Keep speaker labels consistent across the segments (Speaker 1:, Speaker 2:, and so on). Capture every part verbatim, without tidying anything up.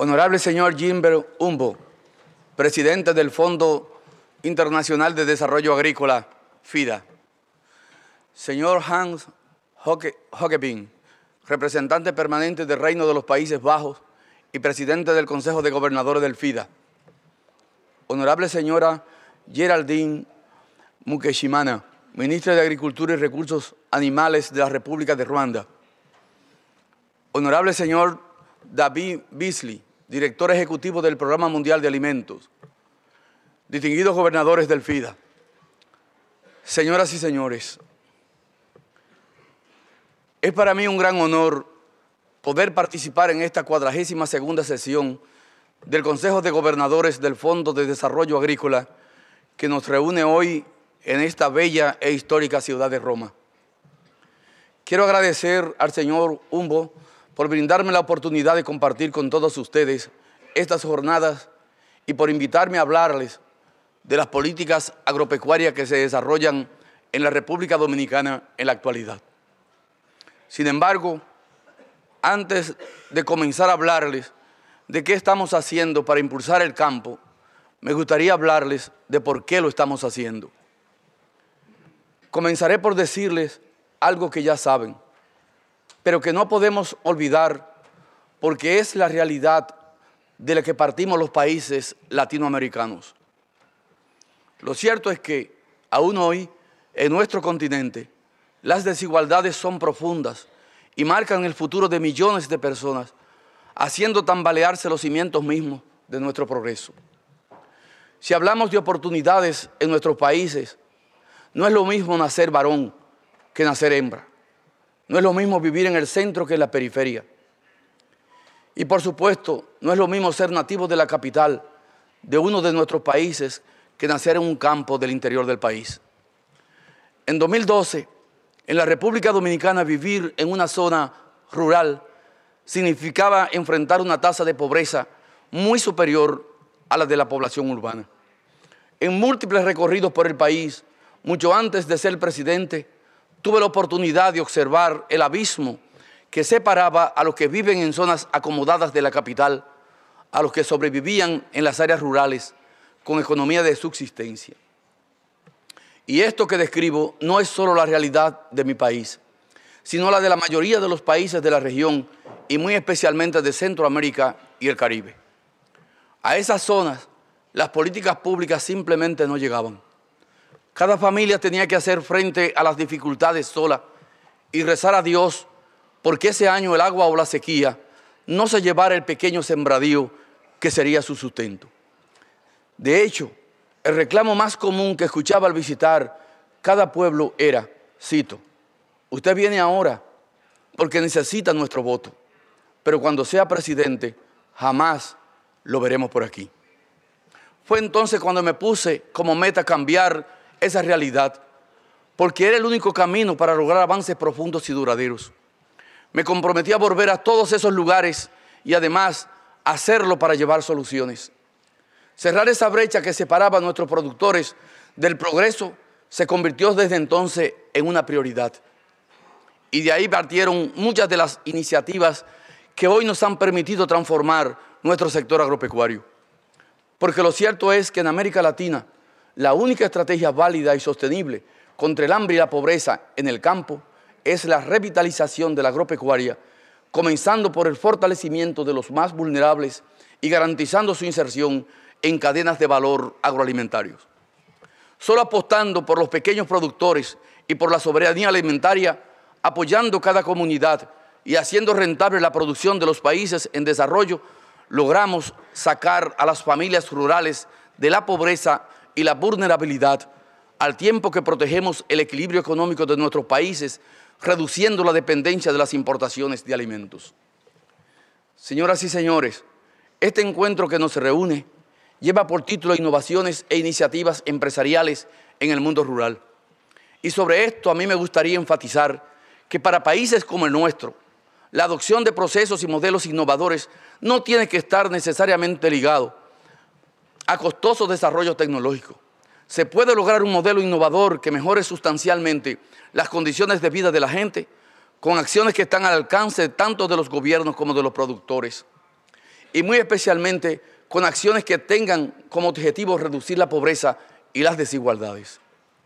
Speaker 1: Honorable señor Gilbert Humboldt, presidente del Fondo Internacional de Desarrollo Agrícola, FIDA. Señor Hans Hockeping, representante permanente del Reino de los Países Bajos y presidente del Consejo de Gobernadores del FIDA. Honorable señora Geraldine Mukeshimana, ministra de Agricultura y Recursos Animales de la República de Ruanda. Honorable señor David Beasley, director ejecutivo del Programa Mundial de Alimentos. Distinguidos gobernadores del FIDA. Señoras y señores, es para mí un gran honor poder participar en esta cuadragésima segunda sesión del Consejo de Gobernadores del Fondo de Desarrollo Agrícola que nos reúne hoy en esta bella e histórica ciudad de Roma. Quiero agradecer al señor Humboldt por brindarme la oportunidad de compartir con todos ustedes estas jornadas y por invitarme a hablarles de las políticas agropecuarias que se desarrollan en la República Dominicana en la actualidad. Sin embargo, antes de comenzar a hablarles de qué estamos haciendo para impulsar el campo, me gustaría hablarles de por qué lo estamos haciendo. Comenzaré por decirles algo que ya saben, pero que no podemos olvidar porque es la realidad de la que partimos los países latinoamericanos. Lo cierto es que, aún hoy, en nuestro continente, las desigualdades son profundas y marcan el futuro de millones de personas, haciendo tambalearse los cimientos mismos de nuestro progreso. Si hablamos de oportunidades en nuestros países, no es lo mismo nacer varón que nacer hembra. No es lo mismo vivir en el centro que en la periferia. Y por supuesto, no es lo mismo ser nativo de la capital de uno de nuestros países que nacer en un campo del interior del país. En dos mil doce, en la República Dominicana, vivir en una zona rural significaba enfrentar una tasa de pobreza muy superior a la de la población urbana. En múltiples recorridos por el país, mucho antes de ser presidente, tuve la oportunidad de observar el abismo que separaba a los que viven en zonas acomodadas de la capital, a los que sobrevivían en las áreas rurales con economía de subsistencia. Y esto que describo no es solo la realidad de mi país, sino la de la mayoría de los países de la región y muy especialmente de Centroamérica y el Caribe. A esas zonas, las políticas públicas simplemente no llegaban. Cada familia tenía que hacer frente a las dificultades sola y rezar a Dios porque ese año el agua o la sequía no se llevara el pequeño sembradío que sería su sustento. De hecho, el reclamo más común que escuchaba al visitar cada pueblo era, cito, usted viene ahora porque necesita nuestro voto, pero cuando sea presidente jamás lo veremos por aquí. Fue entonces cuando me puse como meta cambiar esa realidad, porque era el único camino para lograr avances profundos y duraderos. Me comprometí a volver a todos esos lugares y además hacerlo para llevar soluciones. Cerrar esa brecha que separaba a nuestros productores del progreso se convirtió desde entonces en una prioridad. Y de ahí partieron muchas de las iniciativas que hoy nos han permitido transformar nuestro sector agropecuario. Porque lo cierto es que en América Latina, la única estrategia válida y sostenible contra el hambre y la pobreza en el campo es la revitalización de la agropecuaria, comenzando por el fortalecimiento de los más vulnerables y garantizando su inserción en cadenas de valor agroalimentarios. Solo apostando por los pequeños productores y por la soberanía alimentaria, apoyando cada comunidad y haciendo rentable la producción de los países en desarrollo, logramos sacar a las familias rurales de la pobreza y la vulnerabilidad, al tiempo que protegemos el equilibrio económico de nuestros países, reduciendo la dependencia de las importaciones de alimentos. Señoras y señores, este encuentro que nos reúne lleva por título Innovaciones e Iniciativas Empresariales en el Mundo Rural. Y sobre esto a mí me gustaría enfatizar que para países como el nuestro, la adopción de procesos y modelos innovadores no tiene que estar necesariamente ligado a costoso desarrollo tecnológico. Se puede lograr un modelo innovador que mejore sustancialmente las condiciones de vida de la gente con acciones que están al alcance tanto de los gobiernos como de los productores. y muy especialmente con acciones que tengan como objetivo reducir la pobreza y las desigualdades.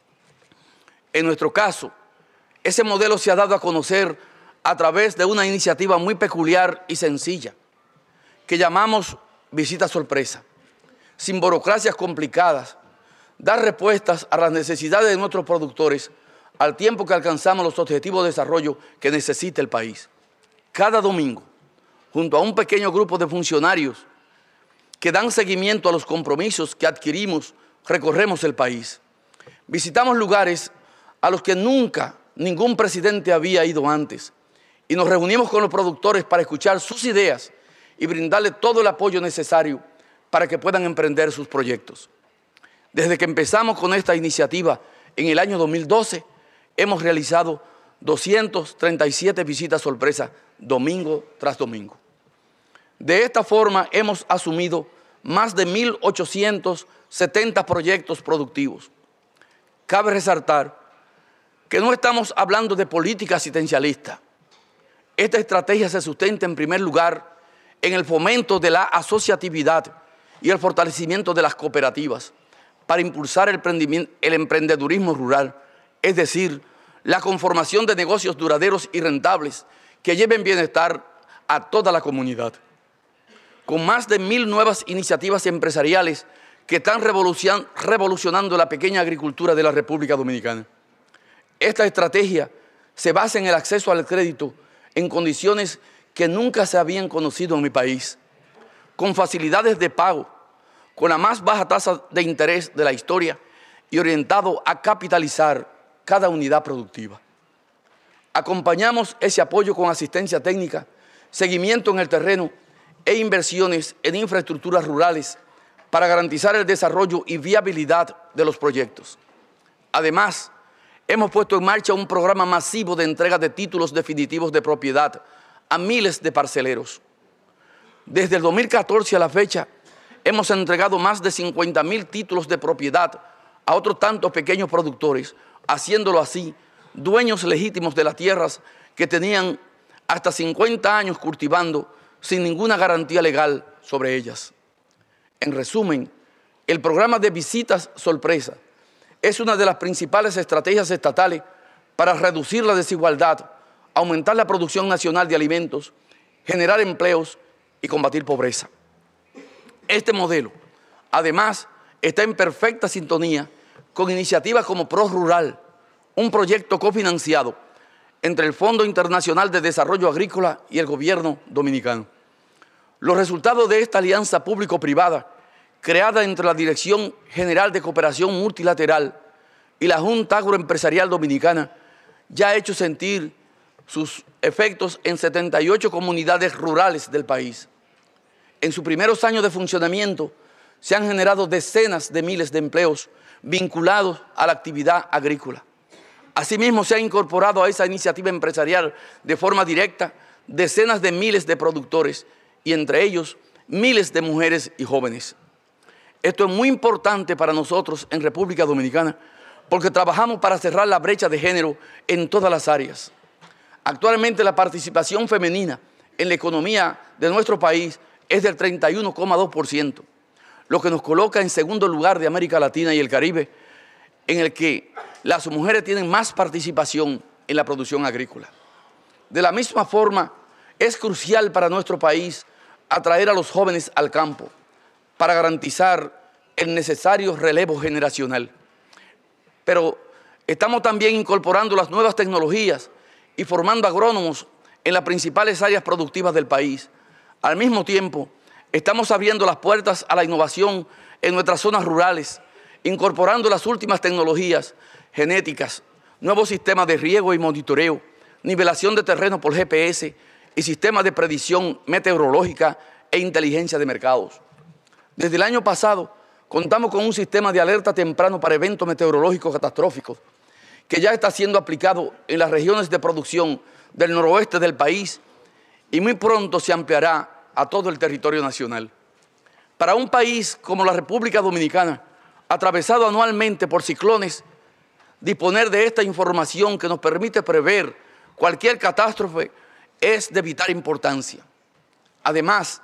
Speaker 1: En nuestro caso, ese modelo se ha dado a conocer a través de una iniciativa muy peculiar y sencilla que llamamos Visita Sorpresa, sin burocracias complicadas, dar respuestas a las necesidades de nuestros productores al tiempo que alcanzamos los objetivos de desarrollo que necesita el país. Cada domingo, junto a un pequeño grupo de funcionarios que dan seguimiento a los compromisos que adquirimos, recorremos el país. Visitamos lugares a los que nunca ningún presidente había ido antes y nos reunimos con los productores para escuchar sus ideas y brindarles todo el apoyo necesario para que puedan emprender sus proyectos. Desde que empezamos con esta iniciativa en el año dos mil doce, hemos realizado doscientas treinta y siete visitas sorpresa domingo tras domingo. De esta forma hemos asumido más de mil ochocientos setenta proyectos productivos. Cabe resaltar que no estamos hablando de política asistencialista. Esta estrategia se sustenta en primer lugar en el fomento de la asociatividad y el fortalecimiento de las cooperativas para impulsar el emprendedurismo rural, es decir, la conformación de negocios duraderos y rentables que lleven bienestar a toda la comunidad. Con más de mil nuevas iniciativas empresariales que están revolucionando la pequeña agricultura de la República Dominicana. Esta estrategia se basa en el acceso al crédito en condiciones que nunca se habían conocido en mi país, con facilidades de pago, con la más baja tasa de interés de la historia y orientado a capitalizar cada unidad productiva. Acompañamos ese apoyo con asistencia técnica, seguimiento en el terreno e inversiones en infraestructuras rurales para garantizar el desarrollo y viabilidad de los proyectos. Además, hemos puesto en marcha un programa masivo de entrega de títulos definitivos de propiedad a miles de parceleros. Desde el dos mil catorce a la fecha, hemos entregado más de cincuenta mil títulos de propiedad a otros tantos pequeños productores, haciéndolo así dueños legítimos de las tierras que tenían hasta cincuenta años cultivando sin ninguna garantía legal sobre ellas. En resumen, el programa de visitas sorpresa es una de las principales estrategias estatales para reducir la desigualdad, aumentar la producción nacional de alimentos, generar empleos y combatir pobreza. Este modelo, además, está en perfecta sintonía con iniciativas como ProRural, un proyecto cofinanciado entre el Fondo Internacional de Desarrollo Agrícola y el Gobierno Dominicano. Los resultados de esta alianza público-privada, creada entre la Dirección General de Cooperación Multilateral y la Junta Agroempresarial Dominicana, ya ha hecho sentir sus efectos en setenta y ocho comunidades rurales del país. En sus primeros años de funcionamiento se han generado decenas de miles de empleos vinculados a la actividad agrícola. Asimismo, se ha incorporado a esa iniciativa empresarial de forma directa decenas de miles de productores y entre ellos miles de mujeres y jóvenes. Esto es muy importante para nosotros en República Dominicana porque trabajamos para cerrar la brecha de género en todas las áreas. Actualmente la participación femenina en la economía de nuestro país es del treinta y uno coma dos por ciento, lo que nos coloca en segundo lugar de América Latina y el Caribe, en el que las mujeres tienen más participación en la producción agrícola. De la misma forma, es crucial para nuestro país atraer a los jóvenes al campo para garantizar el necesario relevo generacional. Pero estamos también incorporando las nuevas tecnologías y formando agrónomos en las principales áreas productivas del país. Al mismo tiempo, estamos abriendo las puertas a la innovación en nuestras zonas rurales, incorporando las últimas tecnologías genéticas, nuevos sistemas de riego y monitoreo, nivelación de terreno por G P S y sistemas de predicción meteorológica e inteligencia de mercados. Desde el año pasado, contamos con un sistema de alerta temprano para eventos meteorológicos catastróficos que ya está siendo aplicado en las regiones de producción del noroeste del país y muy pronto se ampliará a todo el territorio nacional. Para un país como la República Dominicana, atravesado anualmente por ciclones, disponer de esta información que nos permite prever cualquier catástrofe es de vital importancia. Además,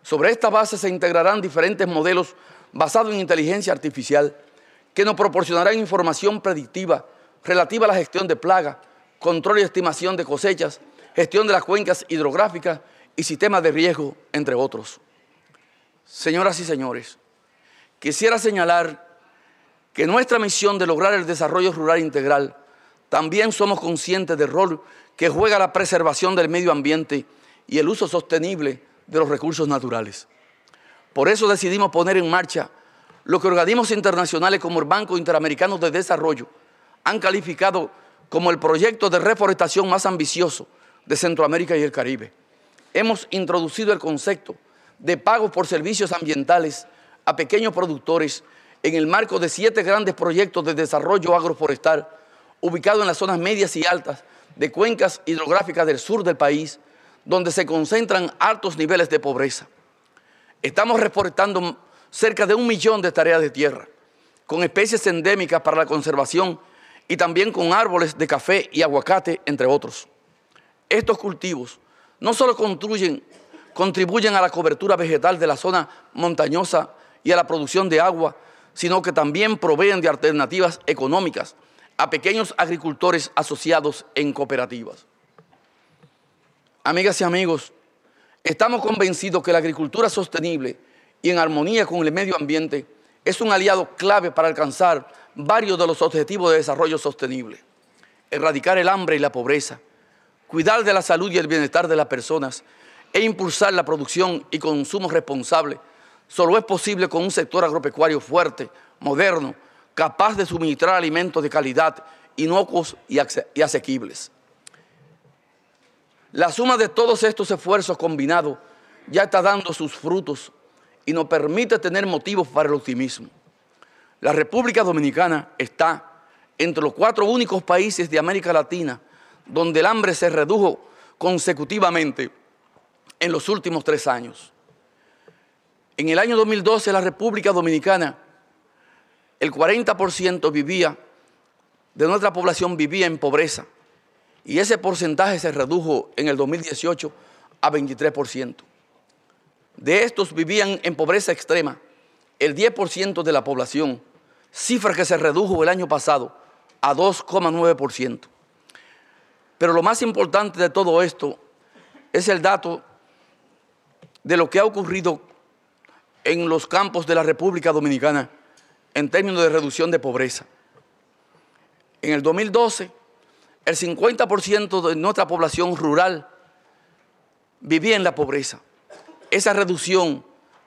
Speaker 1: Sobre esta base se integrarán diferentes modelos basados en inteligencia artificial que nos proporcionarán información predictiva relativa a la gestión de plagas, control y estimación de cosechas, gestión de las cuencas hidrográficas y sistemas de riesgo, entre otros. Señoras y señores, quisiera señalar que nuestra misión de lograr el desarrollo rural integral, también somos conscientes del rol que juega la preservación del medio ambiente y el uso sostenible de los recursos naturales. Por eso decidimos poner en marcha lo que organismos internacionales como el Banco Interamericano de Desarrollo han calificado como el proyecto de reforestación más ambicioso de Centroamérica y el Caribe. Hemos introducido el concepto de pagos por servicios ambientales a pequeños productores en el marco de siete grandes proyectos de desarrollo agroforestal ubicados en las zonas medias y altas de cuencas hidrográficas del sur del país, donde se concentran altos niveles de pobreza. Estamos reforestando cerca de un millón de hectáreas de tierra, con especies endémicas para la conservación y también con árboles de café y aguacate, entre otros. Estos cultivos no solo construyen, contribuyen a la cobertura vegetal de la zona montañosa y a la producción de agua, sino que también proveen de alternativas económicas a pequeños agricultores asociados en cooperativas. Amigas y amigos, estamos convencidos que la agricultura sostenible y en armonía con el medio ambiente es un aliado clave para alcanzar varios de los objetivos de desarrollo sostenible: erradicar el hambre y la pobreza, cuidar de la salud y el bienestar de las personas e impulsar la producción y consumo responsable. Solo es posible con un sector agropecuario fuerte, moderno, capaz de suministrar alimentos de calidad, inocuos y asequibles. La suma de todos estos esfuerzos combinados ya está dando sus frutos y nos permite tener motivos para el optimismo. La República Dominicana está entre los cuatro únicos países de América Latina donde el hambre se redujo consecutivamente en los últimos tres años. En el año dos mil doce, la República Dominicana, el cuarenta por ciento vivía, de nuestra población vivía en pobreza, y ese porcentaje se redujo en el dos mil dieciocho a veintitrés por ciento. De estos vivían en pobreza extrema el diez por ciento de la población, cifra que se redujo el año pasado a dos coma nueve por ciento. Pero lo más importante de todo esto es el dato de lo que ha ocurrido en los campos de la República Dominicana en términos de reducción de pobreza. En el dos mil doce, el cincuenta por ciento de nuestra población rural vivía en la pobreza. Esa reducción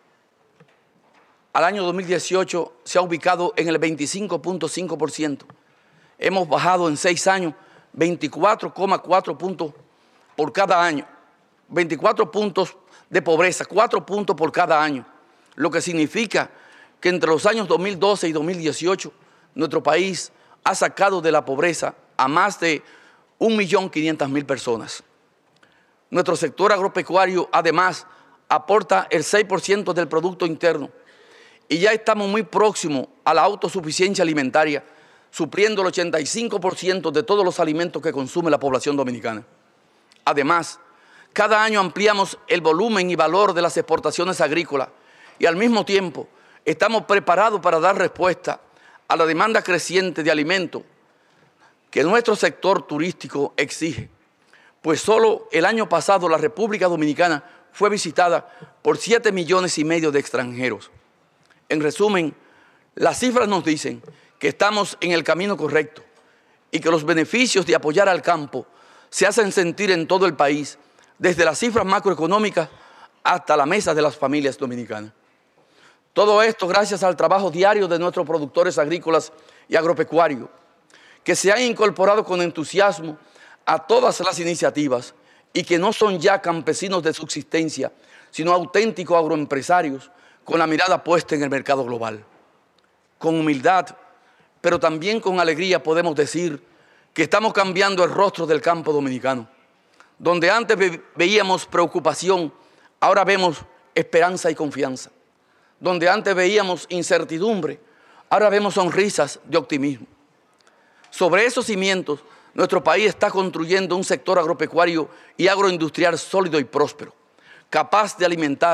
Speaker 1: al año dos mil dieciocho se ha ubicado en el veinticinco punto cinco por ciento. Hemos bajado en seis años veinticuatro coma cuatro puntos por cada año. veinticuatro puntos de pobreza, cuatro puntos por cada año. Lo que significa que entre los años dos mil doce y dos mil dieciocho, nuestro país ha sacado de la pobreza a más de un millón quinientas mil personas. Nuestro sector agropecuario, además, aporta el seis por ciento del Producto Interno y ya estamos muy próximos a la autosuficiencia alimentaria, supliendo el ochenta y cinco por ciento de todos los alimentos que consume la población dominicana. Además, cada año ampliamos el volumen y valor de las exportaciones agrícolas y al mismo tiempo estamos preparados para dar respuesta a la demanda creciente de alimentos que nuestro sector turístico exige, pues solo el año pasado la República Dominicana fue visitada por siete millones y medio de extranjeros. En resumen, las cifras nos dicen que estamos en el camino correcto y que los beneficios de apoyar al campo se hacen sentir en todo el país, desde las cifras macroeconómicas hasta la mesa de las familias dominicanas. Todo esto gracias al trabajo diario de nuestros productores agrícolas y agropecuarios, que se han incorporado con entusiasmo a todas las iniciativas y que no son ya campesinos de subsistencia, sino auténticos agroempresarios con la mirada puesta en el mercado global. Con humildad, pero también con alegría podemos decir que estamos cambiando el rostro del campo dominicano. Donde antes ve- veíamos preocupación, ahora vemos esperanza y confianza. Donde antes veíamos incertidumbre, ahora vemos sonrisas de optimismo. Sobre esos cimientos, nuestro país está construyendo un sector agropecuario y agroindustrial sólido y próspero, capaz de alimentar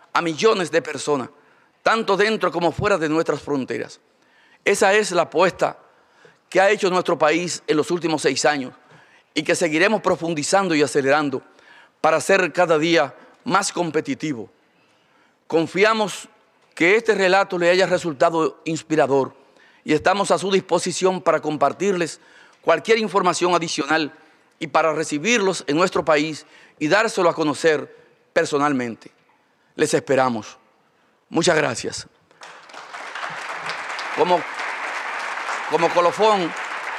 Speaker 1: a millones de personas, tanto dentro como fuera de nuestras fronteras. Esa es la apuesta que ha hecho nuestro país en los últimos seis años y que seguiremos profundizando y acelerando para ser cada día más competitivo. Confiamos que este relato le haya resultado inspirador y estamos a su disposición para compartirles cualquier información adicional y para recibirlos en nuestro país y dárselo a conocer personalmente. Les esperamos. Muchas gracias. Como, como colofón,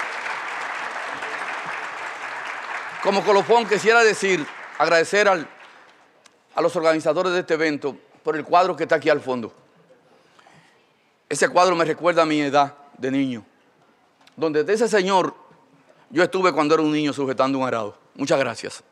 Speaker 1: como colofón quisiera decir, agradecer al, a los organizadores de este evento por el cuadro que está aquí al fondo. Ese cuadro me recuerda a mi edad de niño, donde de ese señor yo estuve cuando era un niño sujetando un arado. Muchas gracias.